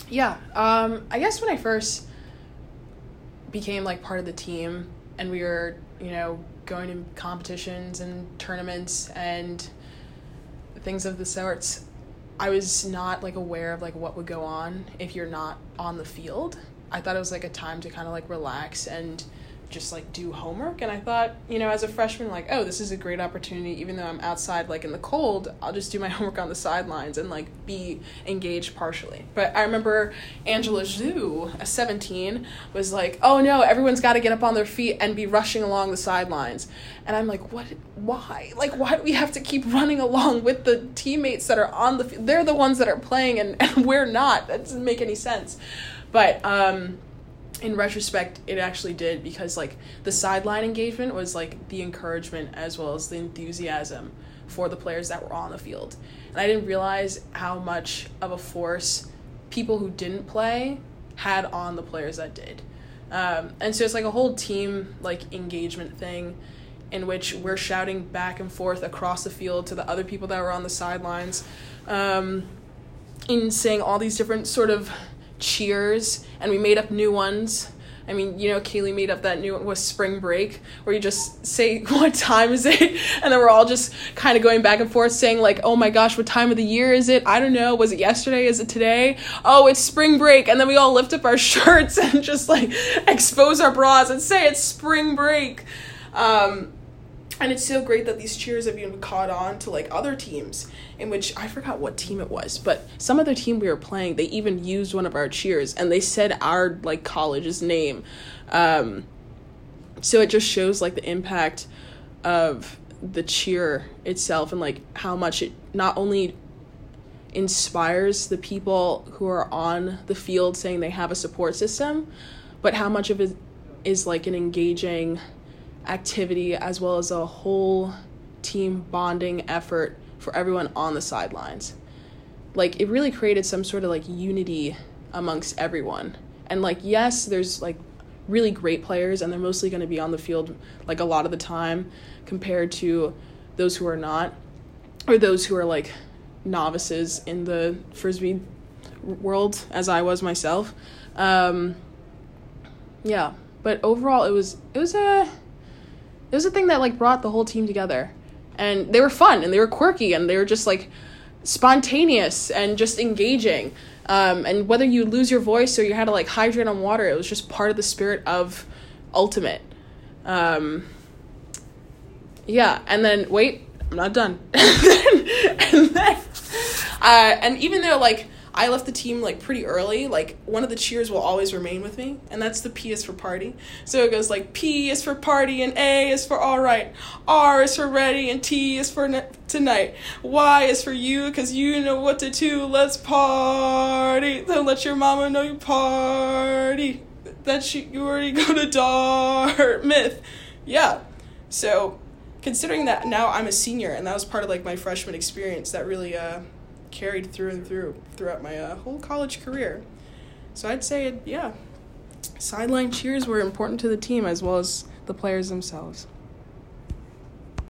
Yeah, I guess when I first became like part of the team and we were, going to competitions and tournaments and things of the sorts, I was not like aware of like what would go on if you're not on the field. I thought it was like a time to kind of like relax and just like do homework, and I thought, as a freshman, like, oh, this is a great opportunity. Even though I'm outside like in the cold, I'll just do my homework on the sidelines and like be engaged partially. But I remember Angela Zhu, a 17, was like, oh no, everyone's got to get up on their feet and be rushing along the sidelines. And I'm like, what? Why? Like, why do we have to keep running along with the teammates that are on the field? They're the ones that are playing, and we're not. That doesn't make any sense. But in retrospect, it actually did, because like the sideline engagement was like the encouragement as well as the enthusiasm for the players that were on the field. And I didn't realize how much of a force people who didn't play had on the players that did. And so it's like a whole team like engagement thing in which we're shouting back and forth across the field to the other people that were on the sidelines, in saying all these different sort of cheers, and we made up new ones. I mean, Kaylee made up that new one was spring break, where you just say, what time is it? And then we're all just kind of going back and forth saying like, oh my gosh, what time of the year is it? I don't know. Was it yesterday? Is it today? Oh, it's spring break. And then we all lift up our shirts and just like expose our bras and say it's spring break. And it's so great that these cheers have even caught on to like other teams, in which I forgot what team it was, but some other team we were playing, they even used one of our cheers and they said our like college's name. So it just shows like the impact of the cheer itself, and like how much it not only inspires the people who are on the field saying they have a support system, but how much of it is like an engaging activity as well as a whole team bonding effort for everyone on the sidelines. Like, it really created some sort of like unity amongst everyone. And like, yes, there's like really great players and they're mostly going to be on the field like a lot of the time compared to those who are not, or those who are like novices in the Frisbee world, as I was myself. Yeah, but overall it was a thing that like brought the whole team together, and they were fun and they were quirky and they were just like spontaneous and just engaging. And whether you lose your voice or you had to like hydrate on water, it was just part of the spirit of Ultimate. Yeah, and then wait, I'm not done. And even though like I left the team like pretty early, like one of the cheers will always remain with me, and that's the P is for party. So it goes like P is for party, and A is for all right, R is for ready, and T is for tonight. Y is for you, because you know what to do. Let's party. Don't let your mama know you party. That you already go to Dartmouth. Yeah. So considering that now I'm a senior, and that was part of like my freshman experience that really carried through and throughout my whole college career. So I'd say, yeah, sideline cheers were important to the team as well as the players themselves.